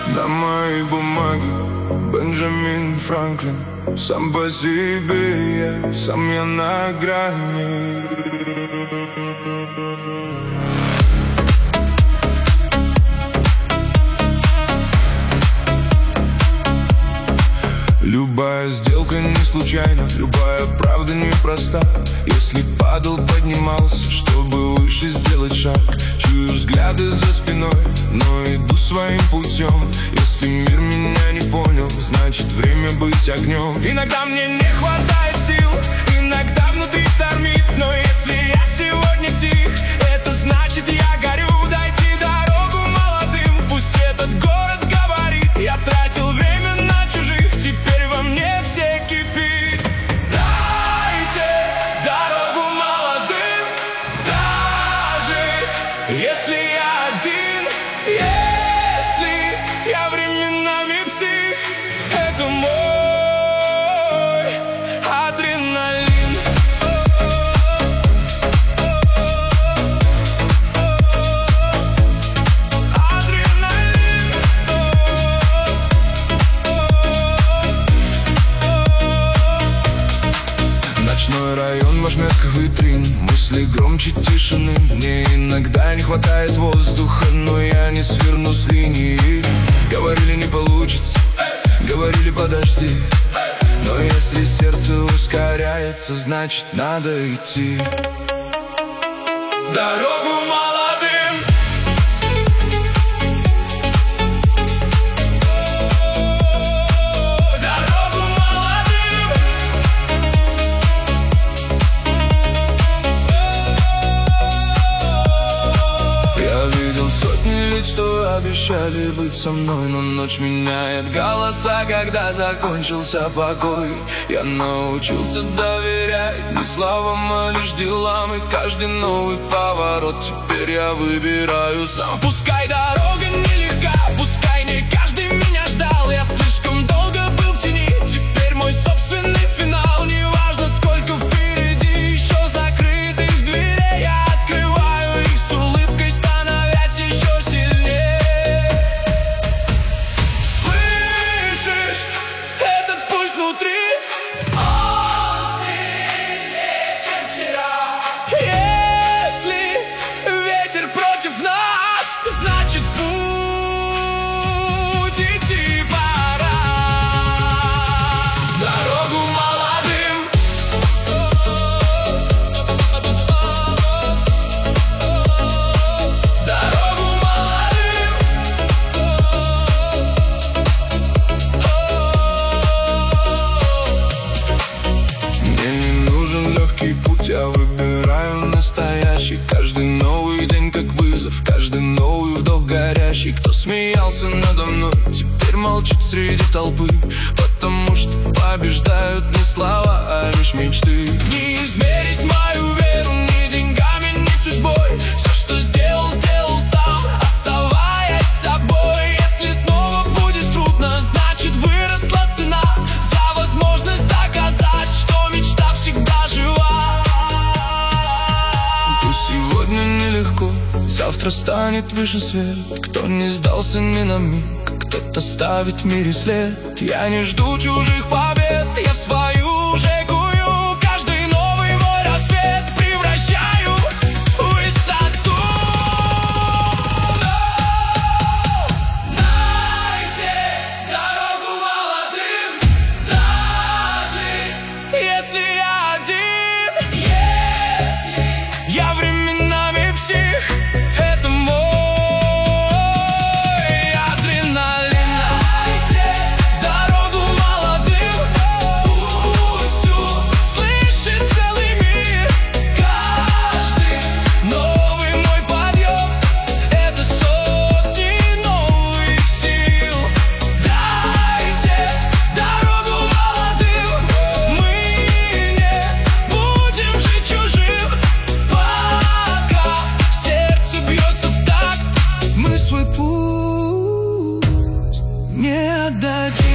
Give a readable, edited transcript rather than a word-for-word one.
На моей бумаге Бенджамин Франклин. Сам по себе я, сам я на грани. Любая сделка не случайна, любая правда непроста. Если падал, поднимался, чтобы выше сделать шаг. Чую взгляды за спиной, но иду своим путем. Если мир меня не понял, значит время быть огнем. Иногда мне не хватает сил, иногда внутри штормит. Но если я сегодня тих, это значит я горю. Дайте дорогу молодым, пусть этот город говорит: я тратил время на чужих, теперь во мне все кипит. Дайте дорогу молодым, даже если я один, если я временами псих. Это мой адреналин. Адреналин. Ночной район в ошметках витрин, мысли громче тишины. Мне иногда не хватает воздуха, но я не сверну с линии. Говорили, не получится, говорили, подожди. Но если сердце ускоряется, значит надо идти. Дорогу молодым. Дорогу молодым. Я видел сотни лиц, что обещали быть со мной, но ночь меняет голоса, когда закончился покой. Я научился доверять не словам, а лишь делам. И каждый новый поворот теперь я выбираю сам. Пускай дорога нелегка, пускай не каждый меня ждал. Я слишком долго был в тени, теперь мой собственный финал. Неважно, сколько впереди еще закрытых дверей, я открываю их с улыбкой, становясь еще сильнее. Слышишь этот пульс внутри? Он сильнее, чем вчера. Если ветер против нас, значит в путь идти пора. Дорогу молодым. Дорогу молодым. Мне не нужен легкий путь, я выбираю настоящий. Каждый новый день как вызов, каждый новый вдох горящий. Кто смеялся надо мной, теперь молчит среди толпы, потому что побеждают не слова, а лишь мечты. Не измерить мою веру ни деньгами, ни судьбой. Все, что сделал, сделал сам, оставаясь собой. Если снова будет трудно, значит выросла цена за возможность доказать, что мечта всегда жива. Пусть сегодня нелегко, завтра станет выше свет. Кто не сдался ни на миг, кто-то ставит в мире след. Я не жду чужих побед, я свою уже кую. Каждый новый мой рассвет превращаю в высоту. Дайте дорогу молодым, даже если я один, если я временами псих. Это мой адреналин. Дайте дорогу молодым, пусть услышит целый мир. Каждый новый мой подъем — это сотни новых сил. Дайте дорогу молодым, мы не будем жить чужим. Пока сердце бьется в такт, мы свой путь не отдадим.